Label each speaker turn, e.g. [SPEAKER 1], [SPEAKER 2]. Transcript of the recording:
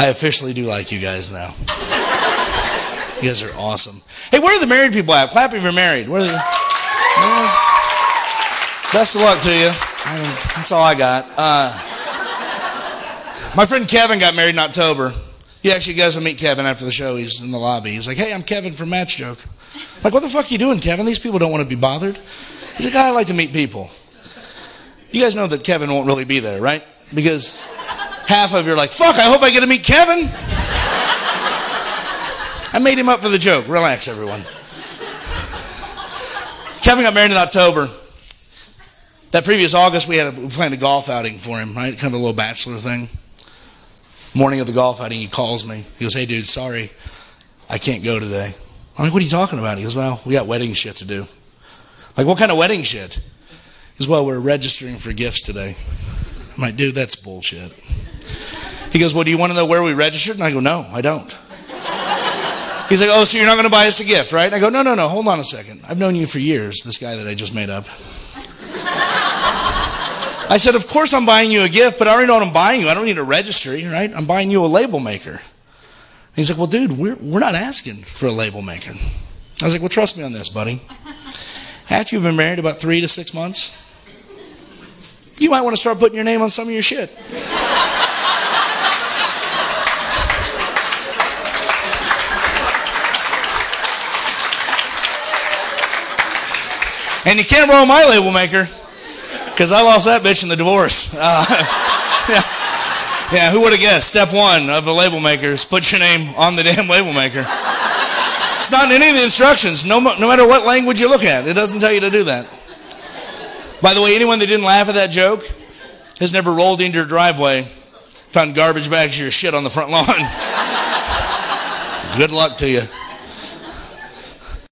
[SPEAKER 1] I officially do like you guys now. You guys are awesome. Hey, where are the married people at? Clap if you're married. Where are they? Best of luck to you. That's all I got. My friend Kevin got married in October. You actually guys will meet Kevin after the show. He's in the lobby. He's like, hey, I'm Kevin from Match Joke. I'm like, what the fuck are you doing, Kevin? These people don't want to be bothered. He's like, I like to meet people. You guys know that Kevin won't really be there, right? Because half of you are like, fuck, I hope I get to meet Kevin. I made him up for the joke. Relax, everyone. Kevin got married in October. That previous August, we planned a golf outing for him, right? Kind of a little bachelor thing. Morning of the golf outing, he calls me. He goes, hey, dude, sorry, I can't go today. I'm like, what are you talking about? He goes, well, we got wedding shit to do. I'm like, what kind of wedding shit? He goes, well, we're registering for gifts today. I'm like, dude, that's bullshit. He goes, well, do you want to know where we registered? And I go, no, I don't. He's like, oh, so you're not going to buy us a gift, right? And I go, no, hold on a second. I've known you for years, this guy that I just made up. I said, of course I'm buying you a gift, but I already know what I'm buying you. I don't need a registry, right? I'm buying you a label maker. And he's like, well, dude, we're not asking for a label maker. I was like, well, trust me on this, buddy. After you've been married about 3 to 6 months, you might want to start putting your name on some of your shit. And you can't borrow my label maker, because I lost that bitch in the divorce. Yeah, who would have guessed? Step 1 of the label maker is put your name on the damn label maker. It's not in any of the instructions, no matter what language you look at. It doesn't tell you to do that. By the way, anyone that didn't laugh at that joke has never rolled into your driveway, found garbage bags of your shit on the front lawn. Good luck to you.